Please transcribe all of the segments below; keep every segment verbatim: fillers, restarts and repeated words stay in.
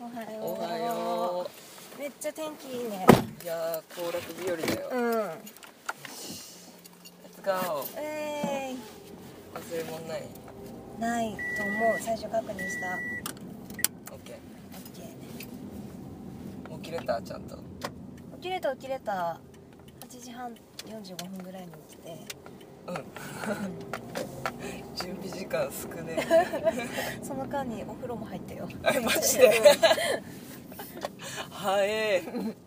はよう。 おはよう。めっちゃ天気いいね。 う。いやー、行楽日和だよ。 うん。 Let's go。 え忘れ物ない。 ー、ないと思う。最初確認した。 オッケオッケー。起きれたちゃんと。 ー。起きれた起きれた。はちじはんよんじゅうごふんぐらいに起きて。 うん。準備時間少ねその間にお風呂も入ったよ。 え。マジで。はえー。 どっ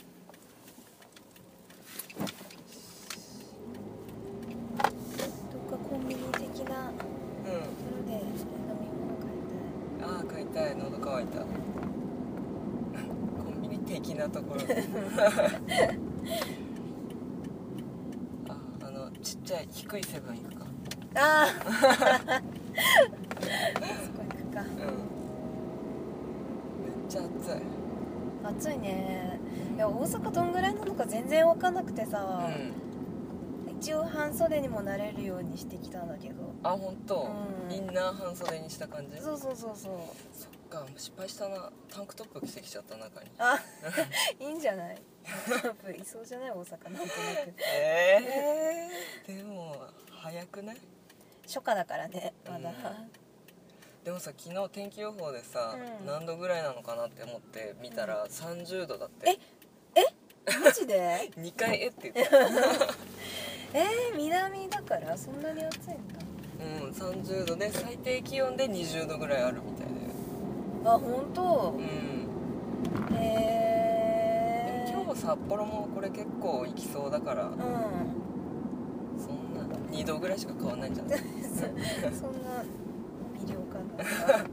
かコンビニ的なとこうん。 ろで飲み物買いたい。 ああ、買いたい。喉乾いた。コンビニ的なところで。あ、あのちっちゃい低いセブン行くか。 ああ。そこ行くか。 うん。めっちゃ暑い。 暑いね。いや、大阪どんぐらいなのか全然分かんなくてさ、 うん。 一応半袖にもなれるようにしてきたんだけど。 あ、本当。 うんインナー半袖にした感じ。 そうそうそうそう。 そっか、失敗したな。タンクトップ着てきちゃった中に。 あ、いいんじゃない。タンプいそうじゃない、大阪なんとなく。 えー、でも早くない？ 初夏だからね、まだ。 うんでもさ、昨日天気予報でさ、 うん何度ぐらいなのかなって思って見たらさんじゅうどだって。 えマジで？ にかいえって言ってた。 えー、南だからそんなに暑いんだ。 うん、さんじゅうどで最低気温でにじゅうどぐらいあるみたいで。 あ、本当。 うん。 へえー。 でも今日札幌もこれ結構行きそうだから、 うん。 そんなにどぐらいしか変わんないんじゃない？ そそんな微量感だ。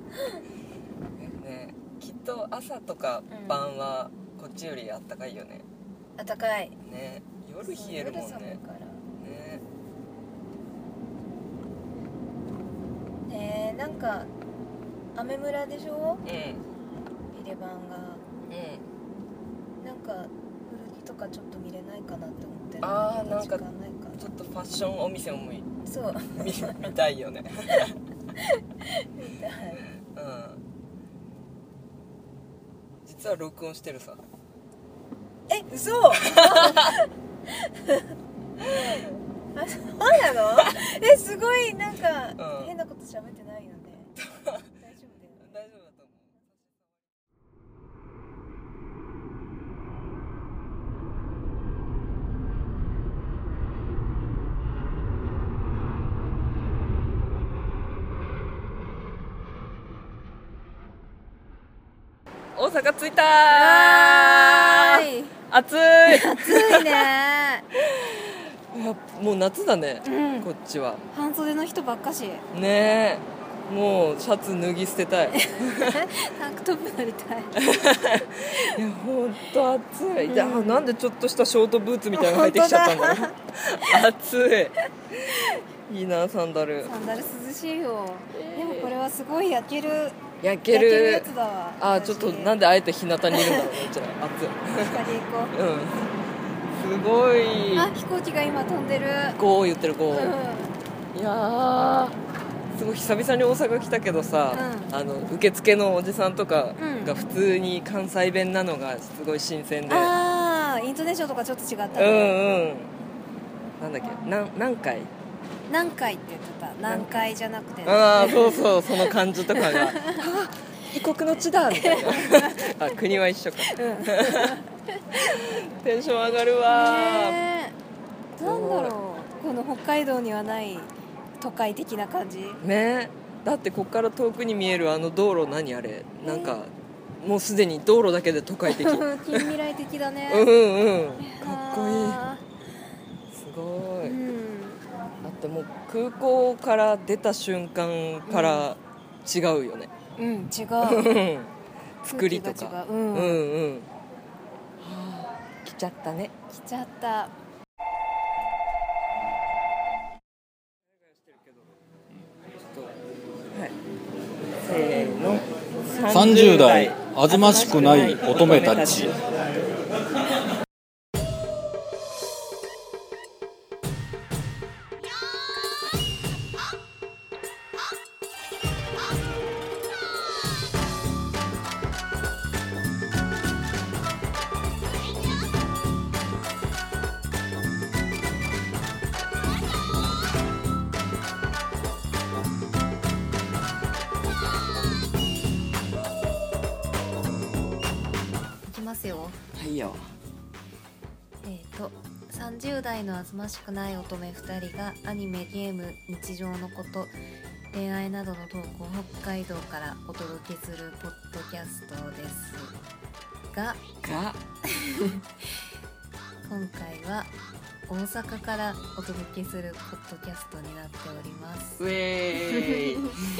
ね、きっと朝とか晩はこっちよりあったかいよね。 暖かい。 ね、夜冷えるもんね。 夜寒いから。 ね。 ねえ、なんかアメ村でしょ？ うん。 ビレバンが。 うん。 なんか古着とかちょっと見れないかなって思ってるんだけど。 あー、なんか時間ないかな。 ちょっとファッションお店も見そう見見たいよね。 みたい。 うん。実は録音してるさ。 え、嘘。あ、そうなの？え、すごいなんか、 うん変なこと喋ってないよね。大丈夫だよね。 大丈夫だと思う。大阪着いたー。 はーい。 暑い。 暑いね。 いや、もう夏だね、 うんこっちは。 半袖の人ばっかし。 ねえ、もうシャツ脱ぎ捨てたい。 タンクトップなりたい。 いや、ほんと暑い、うん、いや、なんでちょっとしたショートブーツみたいなの履いてきちゃったんだろう。暑い。いいな、サンダル。 サンダル涼しいよ。でもこれはすごい焼ける焼ける。 焼けるやつだわ。 あ、ちょっとなんであえて日向にいるんだろう。こっちら暑い。 光行こう。 うん。すごい。 あ、飛行機が今飛んでる。 ゴー言ってる、ゴー。 うん、 いやー、すごい久々に大阪来たけどさ、うん、あの受付のおじさんとかが普通に関西弁なのがすごい新鮮で、 ああ、イントネーションとかちょっと違ったね。 うんうん。なんだっけ、な何回何回って言ってた。何回じゃなくて、ね、 ああ、そうそう、その感じとかが異国の地だみたいな。あ、国は一緒か、うん、テンション上がるわー、ね、 なんだろう、この北海道にはない都会的な感じね。だってこっから遠くに見えるあの道路、何あれ、なんかもうすでに道路だけで都会的。 近未来的だね。 うんうん、かっこいい、すごい、うん、だってもう空港から出た瞬間から違うよね。 うん、うん、違う。 作りとか、うん、うんうん、はあ、来ちゃったね。 来ちゃった。 せーの、 さんじゅう代あずましくない乙女たち。 ますよ。 はいよ。 えーとさんじゅう代のあずましくない乙女ふたりがアニメ、ゲーム、日常のこと、恋愛などのトークを北海道からお届けするポッドキャストですがが今回は大阪からお届けするポッドキャストになっております。 ウェーイ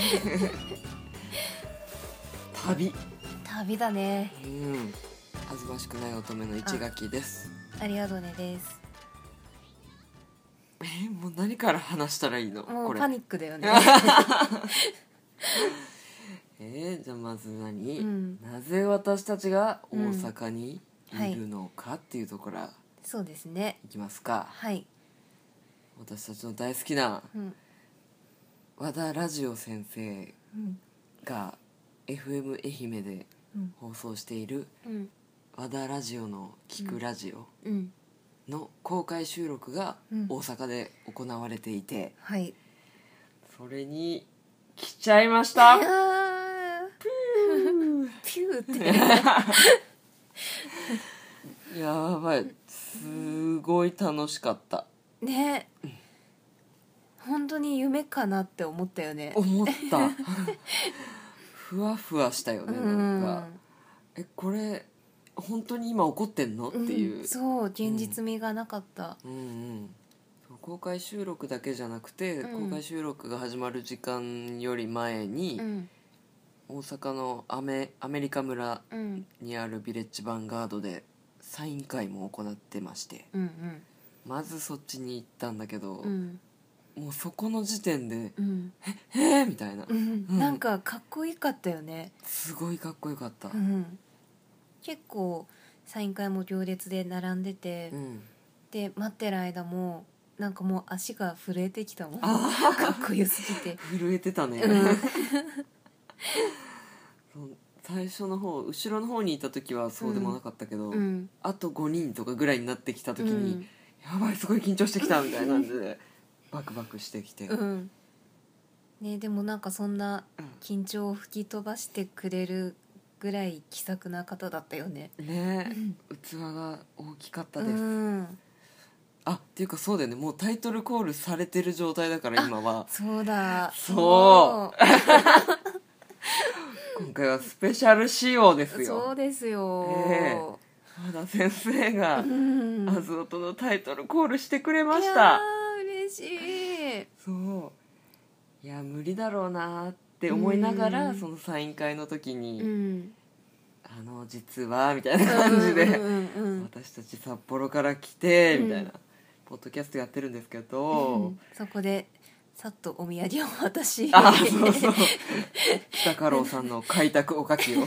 旅旅だね。 うんあずましくない乙女の一垣です。 ありがとうねです。 えもう何から話したらいいのこれ。 もうパニックだよねえー、じゃあまず何、 うん、 なぜ私たちが大阪にいるのかっていうところからそうですね。 いきますか。 はい。 私たちの大好きなうん和田ラジオ先生うんが エフエム 愛媛でうん放送しているうん和田ラジオの聞くラジオうんの公開収録がうん大阪で行われていて、 はい。 それに来ちゃいましたあーピューってやばい、すごい楽しかったね、本当に夢かなって思ったよね。 思ったふわふわしたよね、なんかえこれ本当に今起こってんのっていう、 うん、そう現実味がなかった、 うんうんそう公開収録だけじゃなくて、 うん公開収録が始まる時間より前に、 うん、 大阪のアメ、アメリカ村うんにあるビレッジヴァンガードでサイン会も行ってまして、 うんまずそっちに行ったんだけど、 うんもうそこの時点でうん 「えー!」みたいな、 うんうんなんかかっこいいかったよね、 すごいかっこよかった、 うん、結構サイン会も行列で並んでて、 うんで待ってる間もなんかもう足が震えてきたもんかあっこよすぎて、 震えてたね、 うんそう最初の方後ろの方にいた時はそうでもなかったけど、 うんあとごにんとかぐらいになってきた時に、 うんやばいすごい緊張してきたみたいな感じでバクバクしてきて、 うんね、でもなんかそんなうん緊張を吹き飛ばしてくれるぐらい気さくな方だったよね。 ねえ器が大きかったです、 うんあっていうかそうだよね、もうタイトルコールされてる状態だから今はそうだそう今回はスペシャル仕様ですよ。 そうですよ、 え和田先生がうんアズオトのタイトルコールしてくれましいやた。 ー嬉しい。 そういや無理だろうなって思いながら、 うんそのサイン会の時に、 うんあの実はみたいな感じで、 うんうんうん私たち札幌から来てみたいな、 うんポッドキャストやってるんですけうど、 んそこでさっとお土産を渡しあそうそう北家老さんの開拓おかきを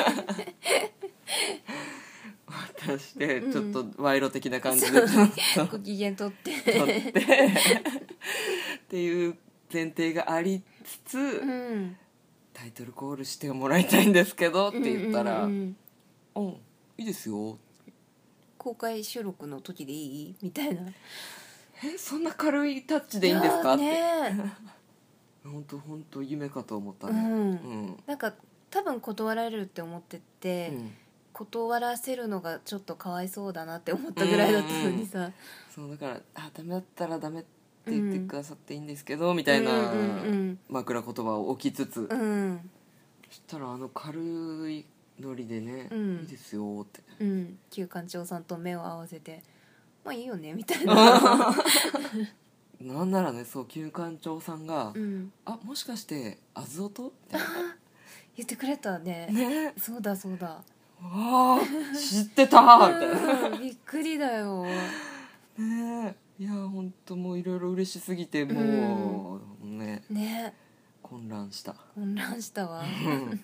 渡してちょっと賄賂的な感じでちょっとご機嫌取って取ってっていう前提がありつつ、 うんタイトルコールしてもらいたいんですけどって言ったら「 ううんんうんいいですよ」 公開収録の時でいいみたいな。 えそんな軽いタッチでいいんですかってね本当本当夢かと思ったうね。うんんなんか多分断られるって思ってて、 うん断らせるのがちょっとかわいそうだなって思ったぐらいだったのにさ、 そうだから「あダメだったらダメって言ってくださっていいんですけど」みたいなうんうん枕言葉を置きつつ、 うんうんそしたらあの軽いノリでね「 うんいいですよ」ってうん旧館長さんと目を合わせて「まあいいよね」みたいな、 なんならねそう旧館長さんが「 うん、 あもしかしてあずおと?」みたい言ってくれたねなねそうだそうだああ知ってたみたいなうんびっくりだよ。 ねえいや本当もういろいろ嬉しすぎてもうねね混乱した混乱したわうん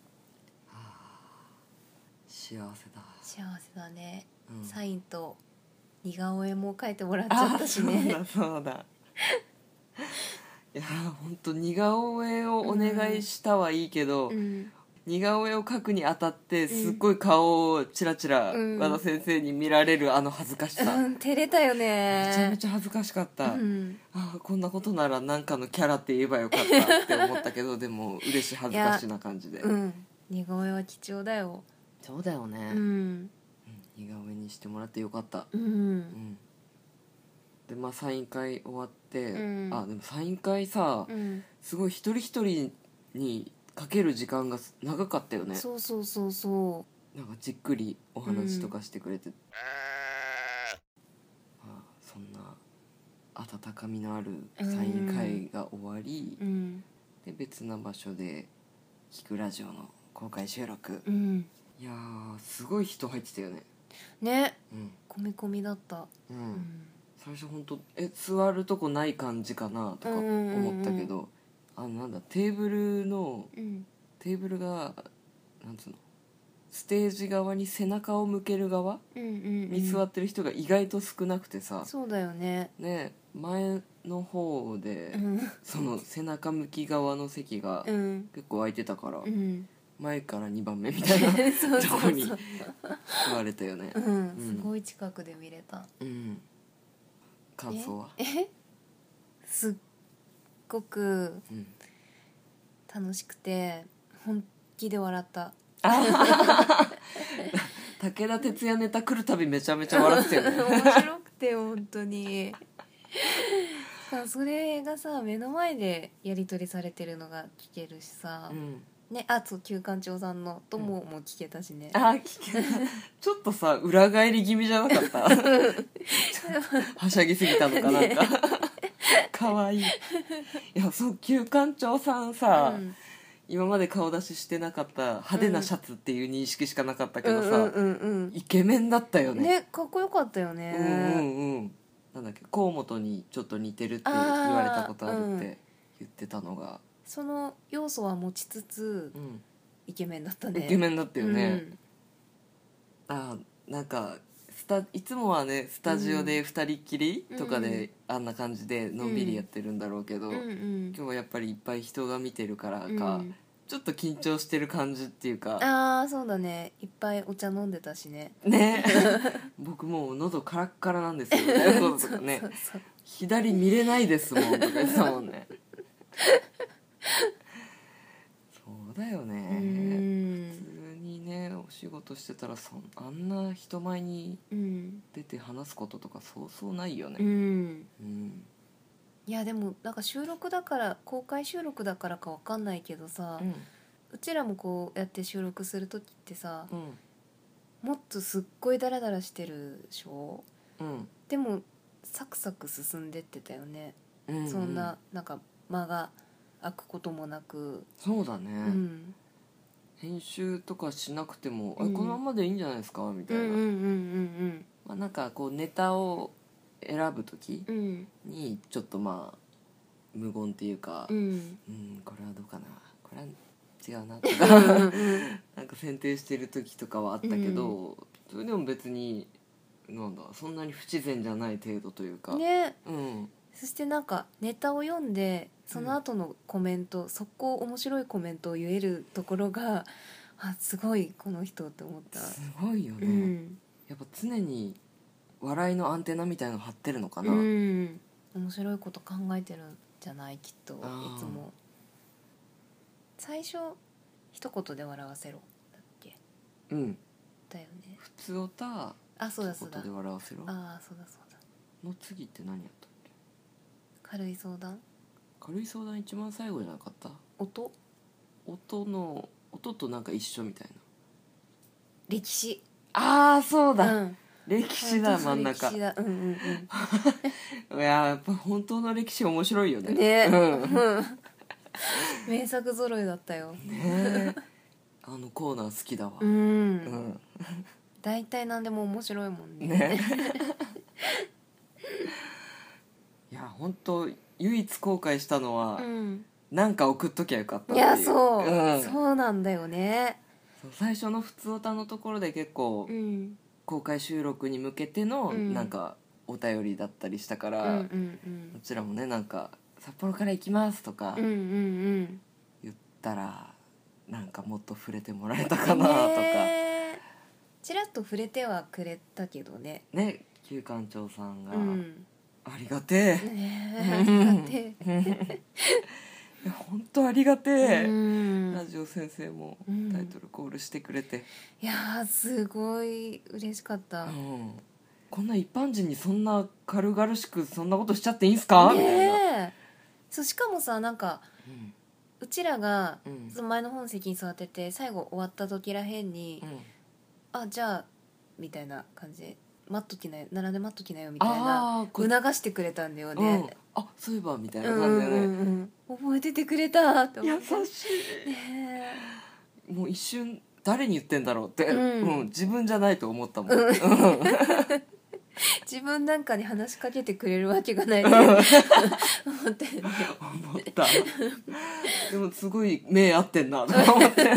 幸せだ、 幸せだね、 うんサインと似顔絵も描いてもらっちゃったしね。 あそうだそうだいや本当似顔絵をお願いしたはいいけど、 うん似顔絵を描くにあたってすっごい顔をチラチラうん和田先生に見られるあの恥ずかしさ、 うん、照れたよね。 めちゃめちゃ恥ずかしかった、 うん、 あこんなことなら何かのキャラって言えばよかったって思ったけどでも嬉しい恥ずかしな感じで、 うん、似顔絵は貴重だよ。 そうだよね、 うん、 似顔絵にしてもらってよかった。 うん、 うんでまあサイン会終わって、 うん、 あでもサイン会さ、 うん、 すごい一人一人にかける時間が長かったよね。 そうそうそうそなんかじっくりお話とかしてくれて、うん、まあ、そんな温かみのあるサイン会が終わり、 う、うん、 で別な場所で聞くラジオの公開収録、 うん、 いやーすごい人入ってたよね。 ね、 うん込み込みだった、 うんうん、 最初本当え座るとこない感じかなとか思ったけど、 うんうんうん、 あのなんだテーブルのうん、 テーブルがなんつうのステージ側に背中を向ける側うんうんうん、 に座ってる人が意外と少なくてさ、 そうだよね、 ね前の方で、 うん、 その背中向き側の席がうん、 結構空いてたから、 うん、 前からにばんめみたいなそうそうそうとこに座れたよね。 うん、すごい近くで見れた。 うん感想はえすっごくうん楽しくて本気で笑った武田鉄矢ネタ来るたびめちゃめちゃ笑ってたよね面白くて本当にさそれがさ目の前でやり取りされてるのが聞けるしさ、 うんね、あそう旧館長さんの友も聞けたしね、 あ聞けたちょっとさ裏返り気味じゃなかったはしゃぎすぎたのかなんかかわいい。いやそう旧館長さんさ、 うん今まで顔出ししてなかった派手なシャツっていう認識しかなかったけどさ、 うんうんうんイケメンだったよね。 うんねかっこよかったよね、 うんうんうんなんだっけ河本にちょっと似てるって言われたことあるって言ってたのが、 その要素は持ちつつうんイケメンだったね。 イケメンだったよね、 うんあなんかスタいつもはねスタジオで二人っきりとかで、あんな感じでのんびりやってるんだろうけど、 うんうん今日はやっぱりいっぱい人が見てるからか、 うんちょっと緊張してる感じっていうかああそうだねいっぱいお茶飲んでたしねね僕もう喉カラッカラなんですよみたいなこととかねそうそう左見れないですもんとか言ってたもんねそうだよね、 そううん普通にねお仕事してたらそんあんな人前にうん出て話すこととかそうそうないよね。 うんうんいやでもなんか収録だから公開収録だからかわかんないけどさ、 うんうちらもこうやって収録する時ってさうんもっとすっごいダラダラしてるでしょ。 うんでもサクサク進んでってたよね、 うんうんそんななんか間が空くこともなく、 そうだね、 うん、 編集とかしなくても、 うんあこのままでいいんじゃないですかみたいな、 うんうんうんまあ、なんかこうネタを選ぶ時うんうんにちょっとまあ無言っていうか、 うんうんこれはどうかなこれは違うなとうんかうんなんか選定してる時とかはあったけど、それでも別になんだそんなに不自然じゃない程度というか、 ね、 うんそしてなんかネタを読んでその後のコメント、速攻面白いコメントを言えるところがあすごいこの人って思った。 すごいよね、 うんやっぱ常に笑いのアンテナみたいの張ってるのかな、 うん、面白いこと考えてるんじゃないきっといあーつも。最初一言で笑わせろだっけうんだよね。 普通おたあそうだそうだ一言で笑わせろああそうだそうだの次って何やったっけ。 軽い相談軽い相談一番最後じゃなかった。 音音の音となんか一緒みたいな。 歴史ああそうだ、 うん歴史だ真ん歴中。 史だうんうんいややっぱ本当の歴史面白いよね。 うんねうんうん名作揃いだったよ。 ねあのコーナー好きだわ。 うん、 うん大体何でも面白いもんね。 ねいや本当唯一後悔したのは、 うんなんか送っときゃよかったっいていう。 やそう、 うんそうなんだよね。 そう最初の普通歌のところで結構、 うん公開収録に向けてのうんなんかお便りだったりしたかうんら、 うんこちらもねなんか札幌から行きますとかうんうんうん言ったらなんかもっと触れてもらえたかなとかねねえちらっと触れてはくれたけどね。 旧館長さんが、 うんありがてねえだってえいや本当ありがてえ、 うんラジオ先生もうんタイトルコールしてくれて、 いやーすごい嬉しかった、 うんこんな一般人にそんな軽々しくそんなことしちゃっていいんすか、みたいな、 ねえそうしかもさなんかうんうちらがうんその前の本席に座ってて最後終わった時らへんに、あじゃあみたいな感じで待っときなよ並んで待っときなよみたいなあーこ促してくれたんだようんね、 あそういえばみたいなうん感じでね、 うんうん覚えててくれたって思優ってしねい、もう一瞬誰に言ってんだろうって、 うんうん自分じゃないと思ったもん、 うんうんえ自分なんかに話しかけてくれるわけがないって思ってね思ったでもすごい目合ってんなと思って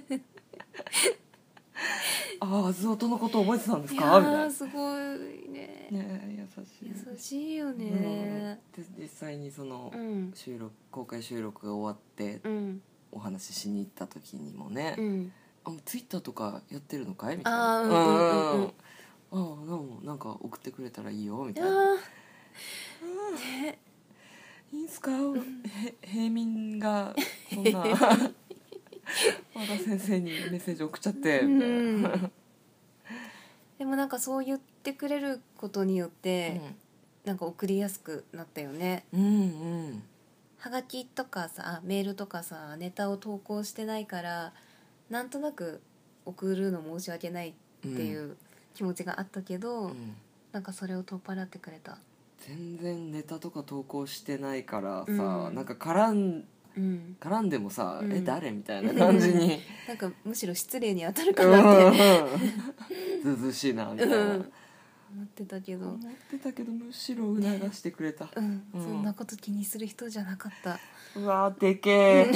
ああズオとのこと覚えてたんですいかみたいなやーすごいねねえ優しい優しいようんねで実際にそのうん収録公開収録が終わってうんお話ししに行った時にもねう、んあツイッターとかやってるのかいみたいなあーうんうんうんうんああでもなんか送ってくれたらいいよみいやたいなーねいいんすか、へ平民がそんな和田先生にメッセージ送っちゃってみたいな、 うんでもなんかそう言ってくれることによって、なんか送りやすくなったよね。 うんうんはがきとかさメールとかさネタを投稿してないからなんとなく送るの申し訳ないっていう気持ちがあったけど、 うんなんかそれを取っ払ってくれた。 全然ネタとか投稿してないからさ、 うんなんか絡んうん、 絡んでもさ、 うんえ誰みたいな感じになんかむしろ失礼に当たるかうんなってずうずうしいなみたいな、 うん思ってたけど、 思ってたけどむしろ促してくれた、 うんうんそんなこと気にする人じゃなかった。 うわーでけえ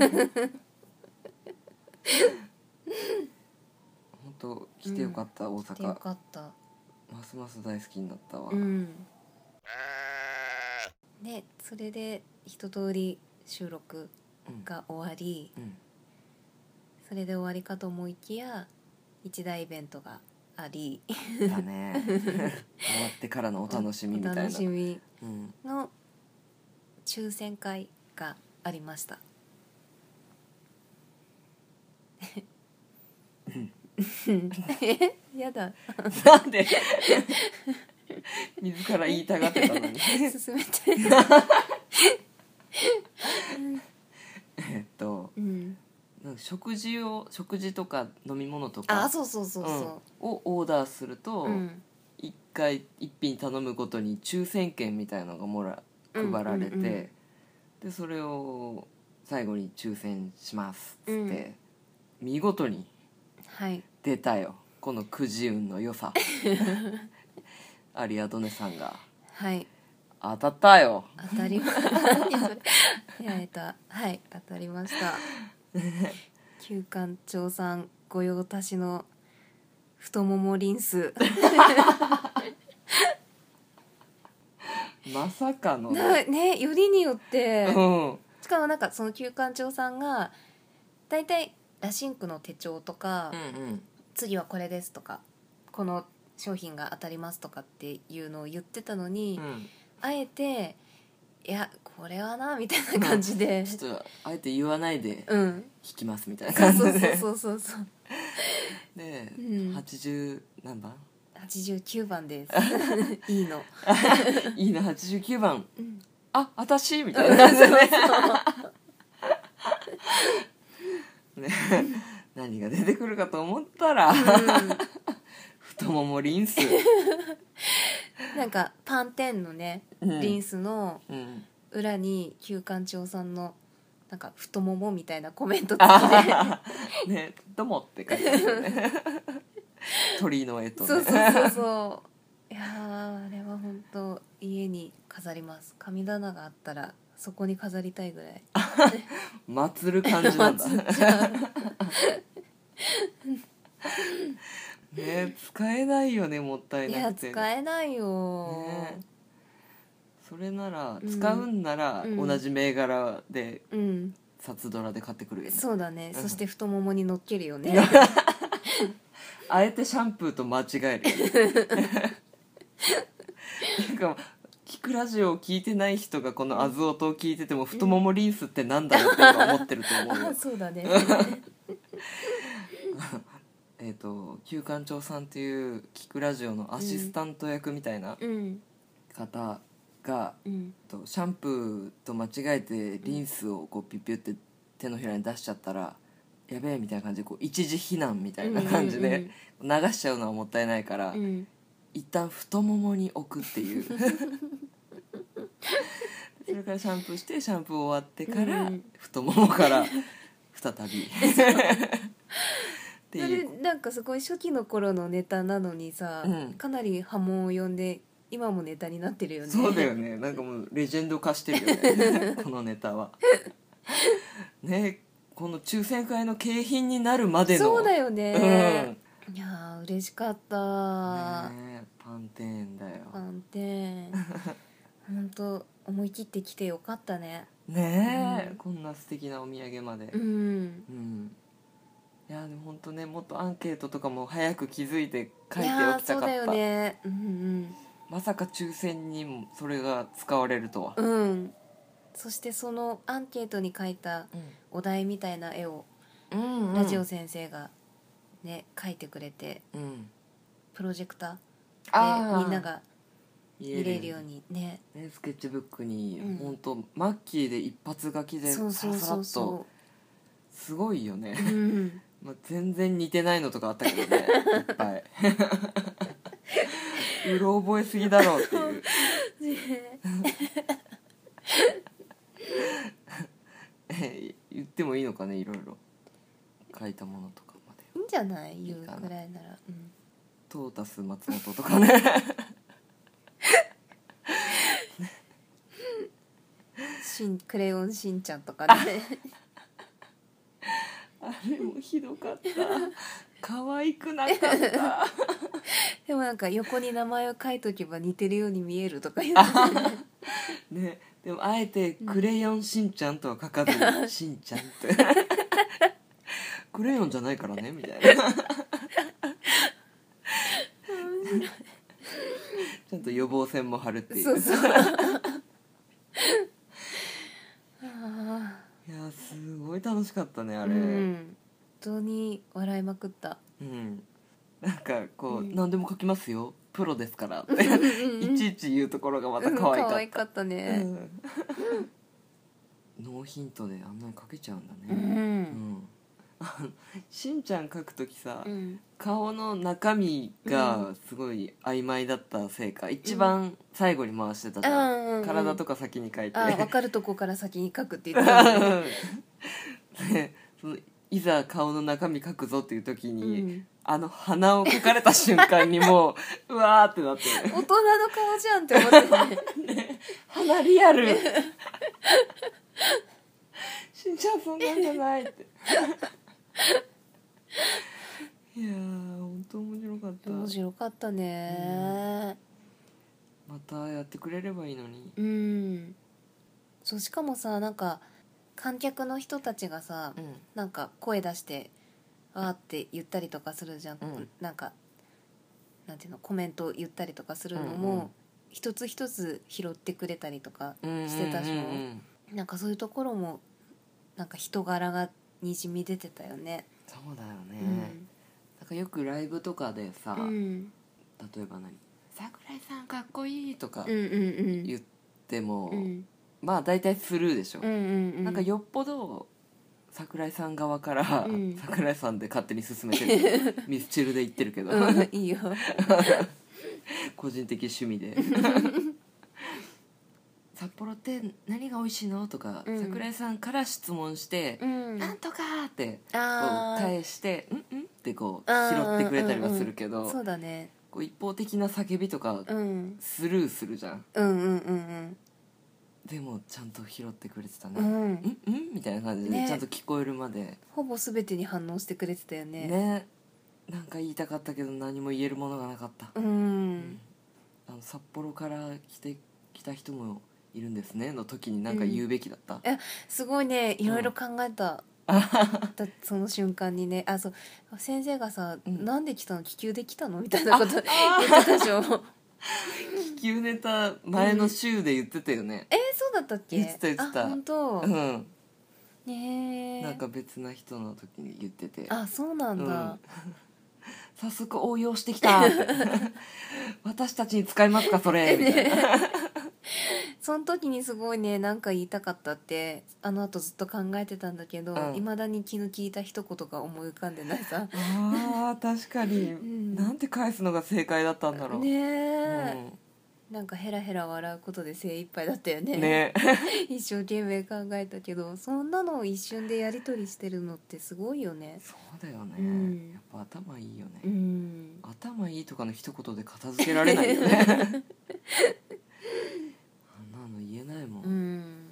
本当来てよかった、大来てよ阪かった。 ますます大好きになったわ、 うんでそれで一通り収録うんが終わり、 うんそれで終わりかと思いきや一大イベントがありだね終わってからのお楽しみみたいなお楽しみうん、 の抽選会がありましたえやだなんで自ら言いたがってたのに進めてえっとうんなんか食事を食事とか飲み物とかあそうそうそううんそをオーダーすると、 ううん一回一品頼むごとに抽選券みたいのがもら配られて、 うんうんうんでそれを最後に抽選しますっつって、 うん見事にはい出たよこのくじ運の良さアリアドネさんがはい当たったよ当たりまいやえっとはい当たりました旧館長さん御用達の太ももリンスまさかのなねよりによってうんしかもなんかその旧館長さんがだいたいラシンクの手帳とか、 うん次はこれですとかこの商品が当たりますとかっていうのを言ってたのに、 うんあえていやこれはなみたいな感じでちょっとあえて言わないでうん引きますみたいなそうそう感じでそうそうそうで、 うんはちじゅう何番はちじゅうきゅうばんですいいの、 いいなはちじゅうきゅうばんうん、 あ私みたいな感じでねね何が出てくるかと思ったら、太ももリンス、 なんかパンテンのね、 うんリンスのうん、 裏に旧館長さんのなんか太ももみたいなコメントつけてねどうもって書いてあるよね鳥の絵とねそうそうそうそういやーあれは本当家に飾ります。神棚があったらそこに飾りたいぐらい祭る感じなんだね使えないよねもったいいやなくて使えないよ、 ねそれならうん使うんならうん同じ銘柄でうん札ドラで買ってくるよね、 そうだね、 うんそして太ももに乗っけるよねあえてシャンプーと間違えるよねなんか聞くラジオを聞いてない人がこのあずおとを聞いてても、太ももリンスってなんだよって今思ってると思うよあそうだねえっと旧館長さんっていう聞くラジオのアシスタント役みたいなうん方が、 うんとシャンプーと間違えてリンスをこうピュッピュって手のひらに出しちゃったらやべえみたいな感じでこう一時避難みたいな感じで流しちゃうのはもったいないから、 うんうん一旦太ももに置くっていうそれからシャンプーしてシャンプー終わってから、 うん太ももから再びってあれいうなんかすごい初期の頃のネタなのにさ、 うんかなり波紋を呼んで今もネタになってるよね。 そうだよね、なんかもうレジェンド化してるよねこのネタはね、この抽選会の景品になるまでのそうだよね、 うんいやー嬉しかった、 ねえパンテーンだよパンテーン本当思い切ってきてよかったね。 ねえ、 うんこんな素敵なお土産までうんうんいやでも本当ね、もっとアンケートとかも早く気づいて書いていやーおきたかった。 そうだよねうんまさか抽選にもそれが使われるとは、 うんうんそしてそのアンケートに書いたお題みたいな絵をうんうん、 ラジオ先生がね描いてくれて、 うん、 プロジェクタあーーでみんなが見見れるようにね。 ね、スケッチブックに、 うんほんとマッキーで一発書きでそうそうそうさらさらっとそすごいよね、 う、うん、 まあ、全然似てないのとかあったけどねいっぱいうろ覚えすぎだろうっていうえ言ってもいいのかね、いろいろ書いたものとかまでいいんじゃない言ういいかなくらいなら、うん、 トータス松本とかねしんクレヨンしんちゃんとかねあれもひどかった可愛くなかったでもなんか横に名前を書いとけば似てるように見えるとか言ってね、でもあえて「クレヨンしんちゃん」とは書かずに「しんちゃん」ってクレヨンじゃないからねみたいなちゃんと予防線も張るっていうそうそうあいやすごい楽しかったねああれ、 うん本当に笑いまくったうん、なんかこう、 うん何でも書きますよプロですからっていちいち言うところがまた可愛かった、 うん可愛かったねうんノーヒントであんなに書けちゃうんだうね、 ん、 うんあのしんちゃん書くときさ、 うん顔の中身がすごい曖昧だったせいか、一番最後に回してたじゃん、 うんうんうん体とか先に書いてあ分かるとこから先に書くって言ってたもんねでそのいざ顔の中身書くぞっていう時に、 うんあの鼻を書かれた瞬間にもううわーってなって大人の顔じゃんって思ってね鼻リアルしんちゃんそんなんじゃないっていやー本当面白かった。 面白かったねまたやってくれればいいのに。 うんそうしかもさなんか観客の人たちがさ、 うんなんか声出してあーって言ったりとかするじゃん、 うんなんかなんていうのコメント言ったりとかするのうんうんも一つ一つ拾ってくれたりとかしてたし、 うんうんうんなんかそういうところもなんか人柄がにじみ出てたよね。 そうだようね、 んなんかよくライブとかでさ、 うん例えば何「桜井さんかっこいい」とかうんうんうん言っても、 うんまあ大体スルーでしょ、 うんうんうんなんかよっぽど桜井さん側から、 うん桜井さんで勝手に進めてるミスチルで言ってるけど、 うんいいよ個人的趣味で札幌って何が美味しいのとか、 うん桜井さんから質問してう、んなんとかってこうあー返して「んん?」ってこうあー拾ってくれたりはするけど、 そうだねこう一方的な叫びとかうんスルーするじゃん。 うんうんうんでもちゃんと拾ってくれてたね、 うんうんんんみたいな感じで、 ねちゃんと聞こえるまでほぼ全てに反応してくれてたよね。 ね、なんか言いたかったけど何も言えるものがなかった、 うんあの札幌から来て来た人もいるんですねの時に何か言うべきだった、 えすごいねいろいろ考えた、だその瞬間にねあそう先生がさ、 うんなんで来たの気球で来たのみたいなこと言ってたでしょ気球ネタ前の週で言ってたよね、 えー、そうだったっけ？ 言ってた言ってたあ、本当。 うんねえ。 なんか別な人の時に言ってて、 あ、そうなんだ、 うん、早速応用してきたって私たちに使いますかそれみたいなその時にすごいね、なんか言いたかったってあの後ずっと考えてたんだけど、 うん未だに気の利いた一言が思い浮かんでないさ。 あー確かに、 んなんて返すのが正解だったんだろうねえ、なんかヘラヘラ笑うことで精一杯だったよね。 うん、ね一生懸命考えたけど、そんなのを一瞬でやり取りしてるのってすごいよね。 そうだよね、 うんやっぱ頭いいよね、 うん、 頭いいとかの一言で片付けられないよねあんなの言えないもん、 うん、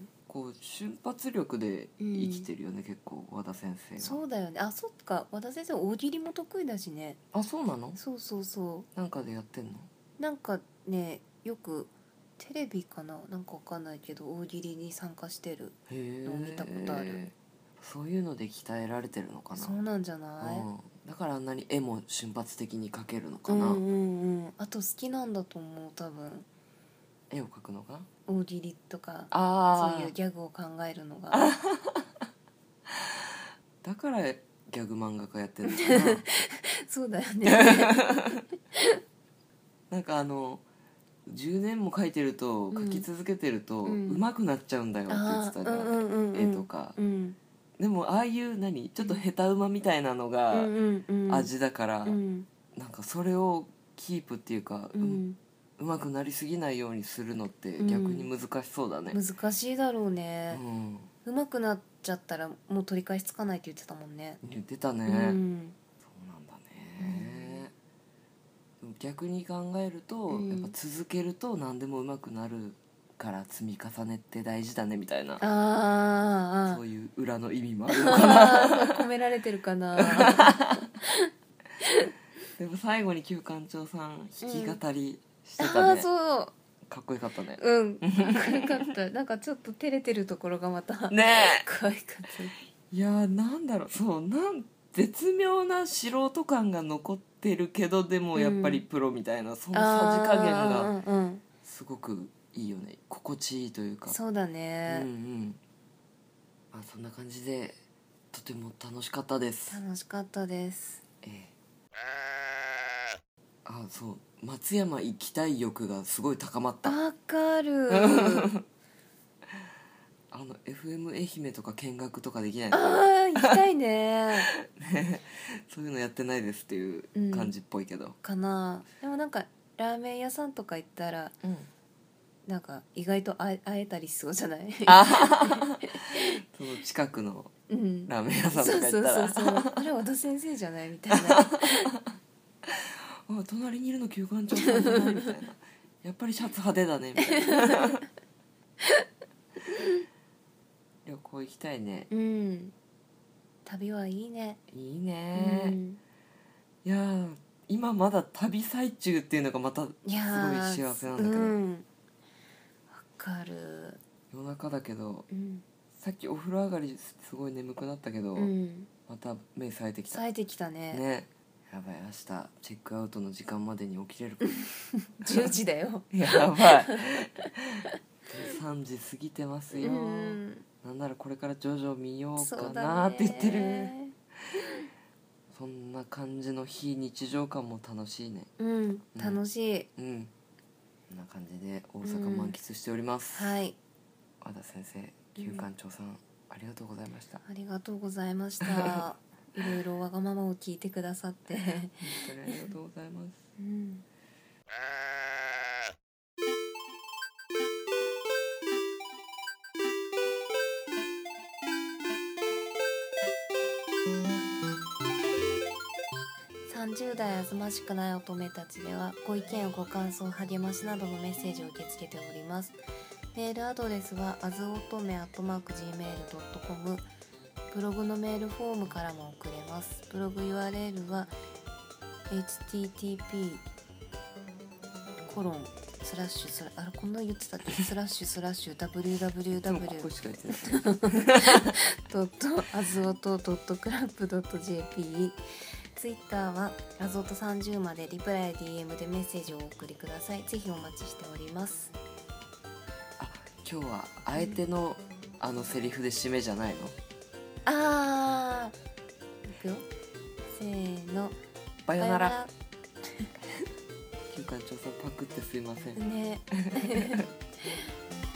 こう瞬発力で生きてるよね、うん、結構和田先生が。 そうだよね。あ、そっか、和田先生大喜利も得意だしね。 あ、そうなの？ そうそうそう。 なんかでやってんの？ なんかね、よくテレビかな、なんかわかんないけど大喜利に参加してるのを見たことある。 そういうので鍛えられてるのかな。 そうなんじゃない、うん、 だからあんなに絵も瞬発的に描けるのかな。 うんうんうん。あと好きなんだと思う、多分。 絵を描くのが大喜利とか、 あそういうギャグを考えるのがだからギャグ漫画家やってるのかなそうだよねなんかあのじゅうねんも描いてると、描き続けてると、 うん、 上手くなっちゃうんだよって言ってたじゃん、うんうんうん、絵とか、うん、でもああいう何ちょっと下手馬みたいなのが味だから、うんうんうん、なんかそれをキープっていうか、うんうまくなりすぎないようにするのって逆に難しそうだね、 うん、難しいだろうね、うん、うまくなっちゃったらもう取り返しつかないって言ってたもんね。 言ってたね、うん、そうなんだね、うん、逆に考えると、うん、やっぱ続けると何でもうまくなるから積み重ねって大事だねみたいな、あそういう裏の意味もあるのかな込められてるかなでも最後に旧館長さん弾き語り、うんしてたね、あそうかっこよかったね。 うんかっこよかったなんかちょっと照れてるところがまたね可愛かった。 いやーなんだろう、そうなん絶妙な素人感が残ってるけどでもやっぱりプロみたいな、うん、そのさじ加減がすごくいいよね、心地いいというか。 そうだね、うんうん、 まあ、そんな感じでとても楽しかったです。 楽しかったです、ええ、 あ、そう松山行きたい欲がすごい高まった。 わかるあの エフエム 愛媛とか見学とかできないの？ ああ行きたい ね, ねそういうのやってないですっていう感じっぽいけど、うん、 かな。でもなんかラーメン屋さんとか行ったら、うん、なんか意外と会 え, 会えたりしそうじゃないあその近くのラーメン屋さんとか行ったら、 うん、そうそうそうそうあれ和田先生じゃないみたいなあ隣にいるの旧館長さんじゃないみたいなやっぱりシャツ派手だねみたいな旅行行きたいね。 うん旅はいいね。 いいね、うん、いや今まだ旅最中っていうのがまたすごい幸せなんだけど、うん、 わかる。 夜中だけど、うん、さっきお風呂上がりすごい眠くなったけど、うん、また目冴えてきた。 冴えてきたね。 ね、やばい、明日チェックアウトの時間までに起きれるかじゅうじだよやばいさんじ過ぎてますよ、うん、なんならこれからジョジョ見ようかなって言ってる。 そ, そんな感じの非日常感も楽しいね。 うん、うん、楽しい。 うん、こんな感じで大阪満喫しております、 うん、はい。 和田先生、旧館長さん、うん、ありがとうございました。 ありがとうございましたいろいろわがままを聞いてくださって本当にありがとうございます、うん、 さんじゅう代あずましくない乙女たちではご意見やご感想、励ましなどのメッセージを受け付けております。メールアドレスはあずおとめ アットマークジーメールドットコム、ブログのメールフォームからも送れます。ブログ ユーアールエル は エイチティーティーピー コロンスラッシュスラあれこんな言ってたっけスラッシュスラッシュ ダブリューダブリューダブリュー ドットアズオトドットクラップドット ジェーピーツイッターはアゾートさんじゅうまでリプライ ディーエム でメッセージをお送りください。ぜひお待ちしております。 あ、今日はあえての、うん、あのセリフで締めじゃないの？ あー、いくよ、せーの、 バイオナラ。旧館長さんパクってすいませんね